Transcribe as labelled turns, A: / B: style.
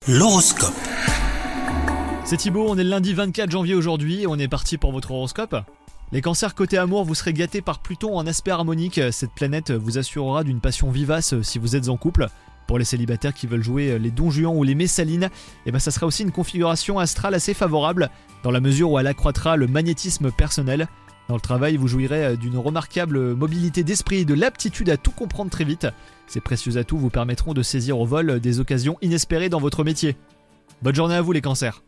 A: L'horoscope.
B: C'est Thibaut, on est le lundi 24 janvier aujourd'hui et on est parti pour votre horoscope. Les cancers côté amour, vous serez gâtés par Pluton en aspect harmonique. Cette planète vous assurera d'une passion vivace si vous êtes en couple. Pour les célibataires qui veulent jouer les Don Juan ou les Messalines, ça sera aussi une configuration astrale assez favorable, dans la mesure où elle accroîtra le magnétisme personnel. Dans le travail, vous jouirez d'une remarquable mobilité d'esprit et de l'aptitude à tout comprendre très vite. Ces précieux atouts vous permettront de saisir au vol des occasions inespérées dans votre métier. Bonne journée à vous les cancers.